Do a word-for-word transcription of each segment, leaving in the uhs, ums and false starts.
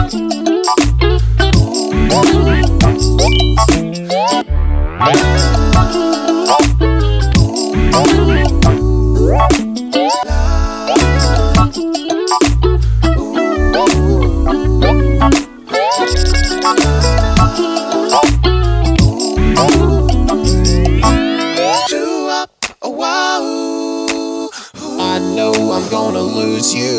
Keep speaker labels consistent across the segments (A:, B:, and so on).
A: I know I'm gonna lose you,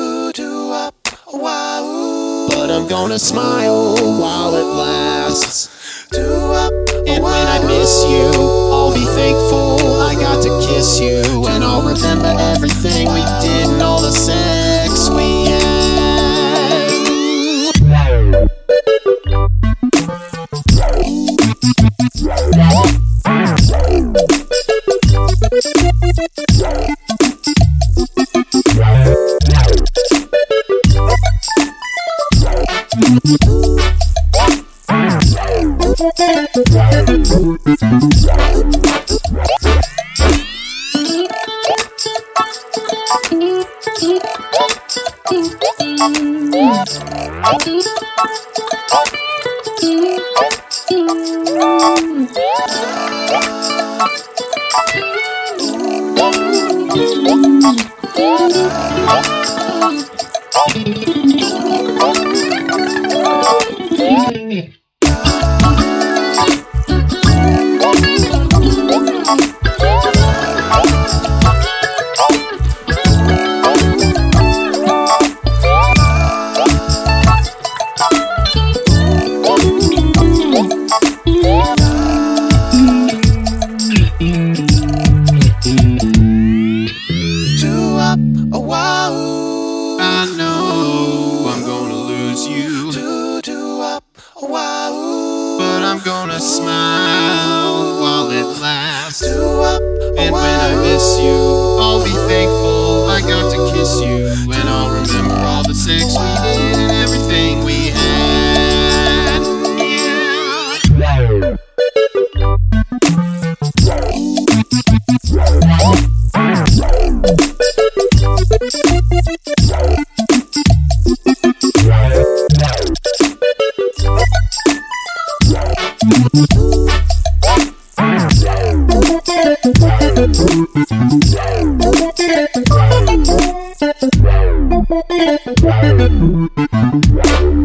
A: but I'm gonna smile while it lasts. And when I miss you, I'll be thankful I got to kiss you. And I'll remember everything we did and all the sex we had. I know I'm gonna lose you, but I'm gonna smile while it lasts. And when I miss you, I'll be thankful I got to kiss you. And I'll remember all the sex we did and everything we had. Yeah.
B: Wow.